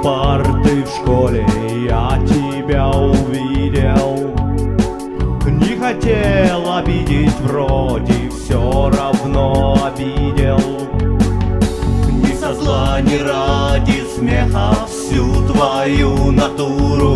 парты в школе я тебя увидел. Не хотел обидеть, вроде все равно обидел. Ни со зла, ни ради смеха всю твою натуру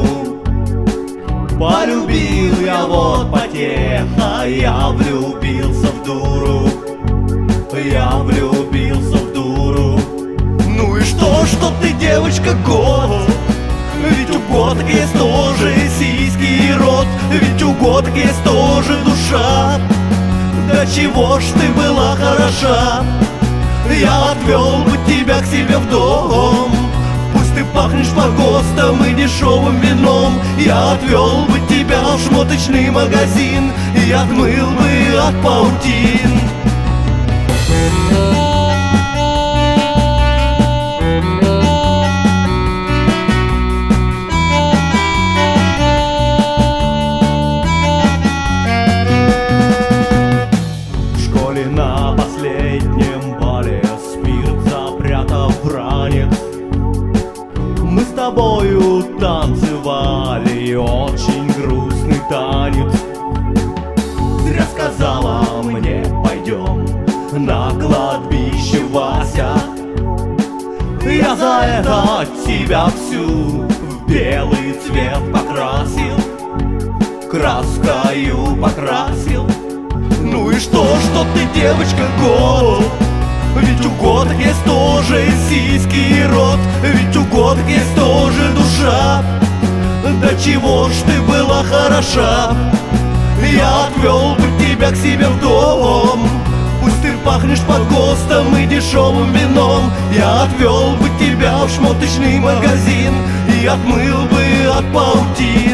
полюбил я, вот потеха. Я влюбился в дуру, я влюбился в дуру. Ну и что ты, девочка, год? Ведь у годок есть тоже сиськи и рот, ведь у годок есть тоже душа. Да чего ж ты была хороша? Я отвел бы тебя к себе в дом. Пусть ты пахнешь по ГОСТам и дешевым вином. Я отвел бы тебя в шмоточный магазин и отмыл бы от паутин. На последнем бале спирт запрятав в ранец, мы с тобою танцевали очень грустный танец. Зря сказала мне: пойдем на кладбище, Вася. Я за это тебя всю в белый цвет покрасил, краскою покрасил. Ну и что ты, девочка, год? Ведь у годок есть тоже сиськи и рот, ведь у годок есть тоже душа. Да чего ж ты была хороша? Я отвел бы тебя к себе в дом. Пусть ты пахнешь под ГОСТом и дешевым вином. Я отвел бы тебя в шмоточный магазин и отмыл бы от паутин.